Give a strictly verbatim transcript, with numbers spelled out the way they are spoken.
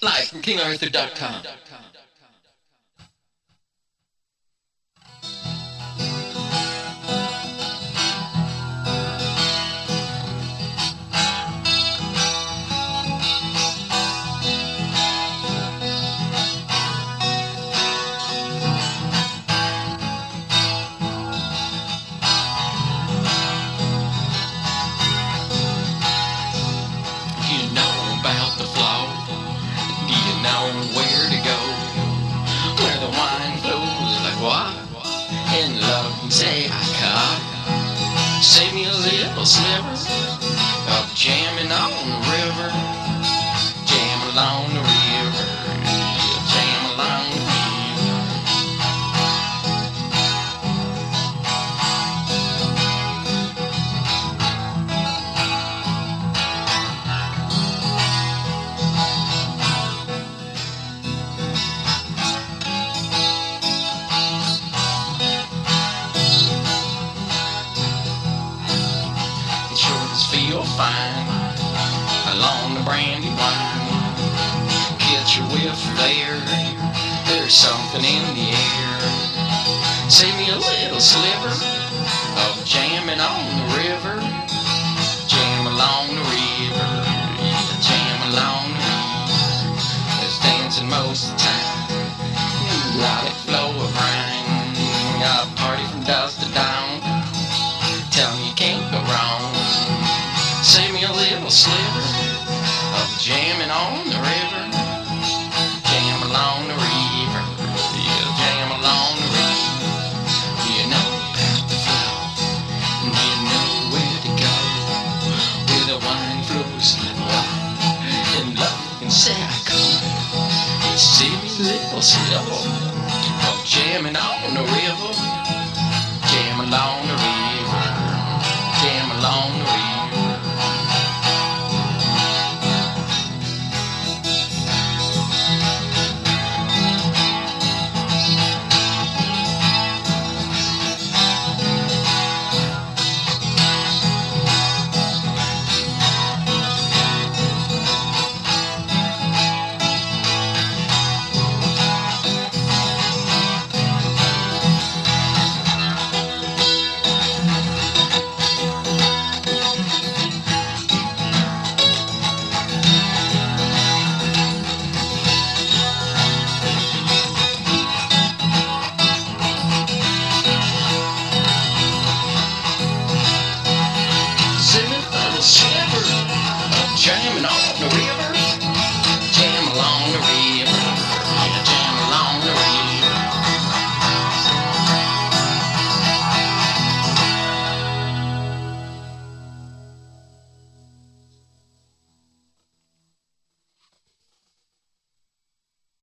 Live from King Arthur dot com. Where to go, where the wine flows like water, and love can say I caught. Save me a little sliver of jamming on the river, jam along the river, yeah, jam along the river. Feel fine along the brandy wine. Catch a whiff there, there's something in the air. Save me a little sliver of jamming on the river, jam along the river, yeah, jam along the river. There's dancing most of the time, let it flow of rhyme. Got a party from dusk to dawn, tell me you can't go wrong. Save me a little sliver of jamming on the river, jam along the river, yeah, jam along the river. You know about the flow, and you know where to go, where the wine flows like water, and love can say I come. You save me a little sliver of jamming on the river, jam along the river.